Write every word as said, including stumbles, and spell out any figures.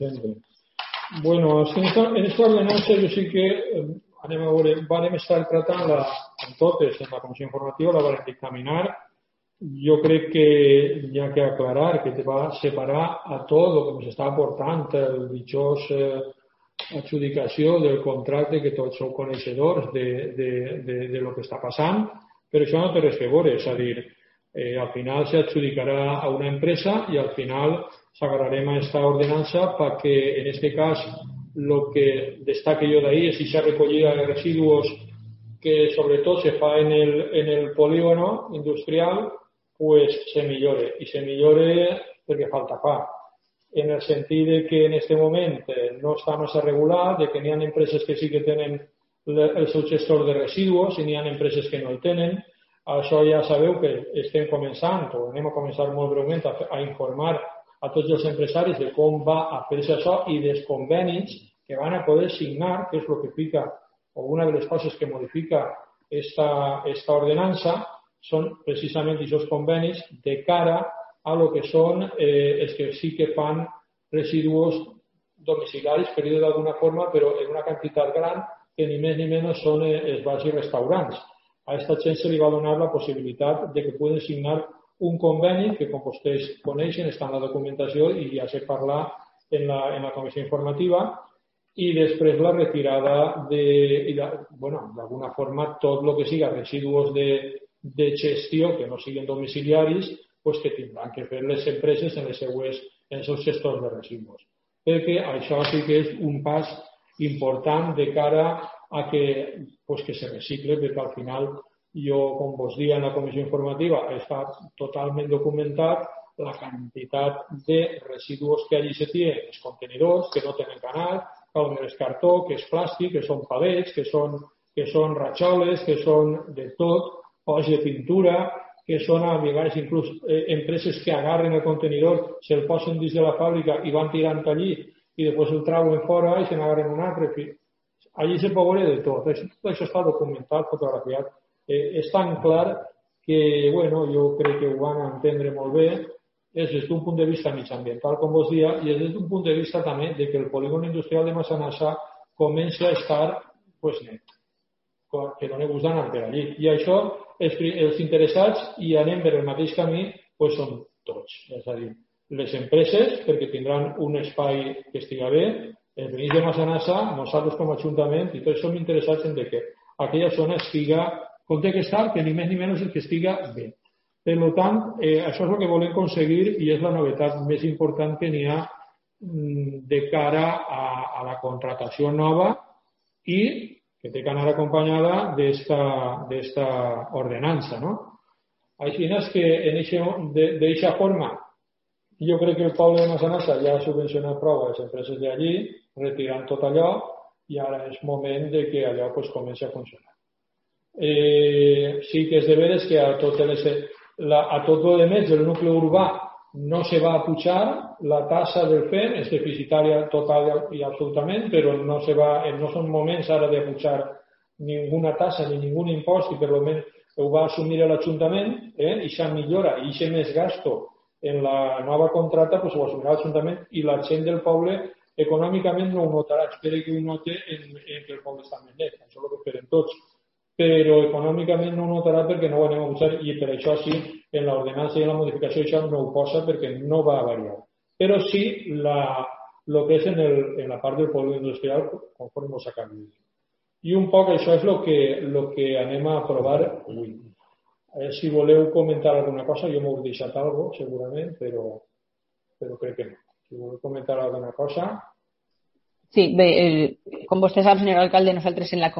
Bueno, en aquesta ordenança jo sí que eh, anem a veure, vam estar tratant la, en totes, en la comissió informativa, la vam dictaminar. Jo crec que hi ha que aclarar que te va separar a tot el que ens està aportant el ditjós eh, adjudicació del contracte, que tots sou coneixedors de, de, de, de lo que està passant, però això no té res que veure, és a dir, eh, al final s'adjudicarà a una empresa i al final s'agarrarem a esta ordenança perquè en este cas lo que destaque yo de ahí es esa recogida de residuos que sobre todo se fa en el, en el polígono industrial, pues se millore, i se millore perquè falta fa. En el sentit de que en este moment no està massa regulat, de que n'hi ha empreses que sí que tenen el seu gestor de residus i n'hi ha empreses que no el tenen. Això ja sabeu que estem començant, o anem a començar molt breument a, a informar a tots els empresaris de com va a fer-se això i dels convenis que van a poder signar, que és el que fica, o una de les coses que modifica esta, esta ordenança, són precisament aquests convenis de cara a lo que són eh, els que sí que fan residus domiciliaris, per dir-ho d'alguna forma, però en una quantitat gran, que ni més ni menys són eh, els bars i restaurants. A aquesta gent se li va donar la possibilitat de que poden signar un conveni que, com vostès coneixen, està en la documentació i ja s'ha parlat en la, en la comissió informativa, i després la retirada de, i de, bueno, d'alguna forma, tot el que siga residus de, de gestió que no siguin domiciliaris, pues que tindran que fer les empreses en les seues, en els seus gestors de residus. Perquè això sí que és un pas important de cara a que, pues que se recicle, perquè al final, jo, com vos dia en la comissió informativa, està totalment documentat la quantitat de residus que allí se tienen, els contenidors que no tenen canal, que és cartó, que és plàstic, que són palets, que són, que són ratxoles, que són de tot, pols de pintura, que són a vegades inclús eh, empreses que agarren el contenidor, se'l posen dins de la fàbrica i van tirant allí i després el trauen fora i se n'agarren un altre. Allí se pot veure de tot. Tot això està documentat, fotografiat. Eh, és tan clar que, bueno, jo crec que ho van entendre molt bé. És des d'un punt de vista mitjambiental, com vos dia, i és des d'un punt de vista també de que el polígon industrial de Massanassa comença a estar pues, net, que doni gust d'anar per allí. I això, els, els interessats, i anem per el mateix camí, pues, són tots. És a dir, les empreses, perquè tindran un espai que estiga bé, els veïns de Massanassa, nosaltres com a Ajuntament, i tots som interessats en que aquella zona estiga, com té que estar, que ni més ni menys és que estiga bé. Per tant, eh, això és el que volem aconseguir i és la novetat més important que n'hi ha de cara a, a la contratació nova i que té que anar acompanyada d'esta ordenança. No? Així és que d'aquesta forma jo crec que el poble de Massanassa ja ha subvencionat prou a les empreses d'allí, retirant tot allò i ara és moment de que allò pues, comenci a funcionar. Eh, sí que és de veres que a totes les La, a tot el més del nucli urbà no se va a pujar, la tassa del F E M és deficitària total i absolutament, però no, se va, no són moments ara de pujar ninguna tassa ni ningun impost i per almenys ho va assumir l'Ajuntament eh, i això millora i això més gasto en la nova contracta pues, ho assumirà l'Ajuntament i la gent del poble econòmicament no ho notarà, espero que ho note en, en que el poble està més net, això és el que esperem tots. Però econòmicament no ho notarà perquè no ho anem a posar i per això sí, en l'ordenança i en la modificació això no ho posa perquè no va a variar. Però sí la, lo que és en, el, en la part del polígon industrial conforme s'ha canviat. I un poc això és el que, lo que anem a aprovar avui. Eh, si voleu comentar alguna cosa, jo m'ho he deixat alguna cosa segurament, però, però crec que no. Si voleu comentar alguna cosa... Sí, bé, el, com vostè sap, senyor alcalde, nosaltres en la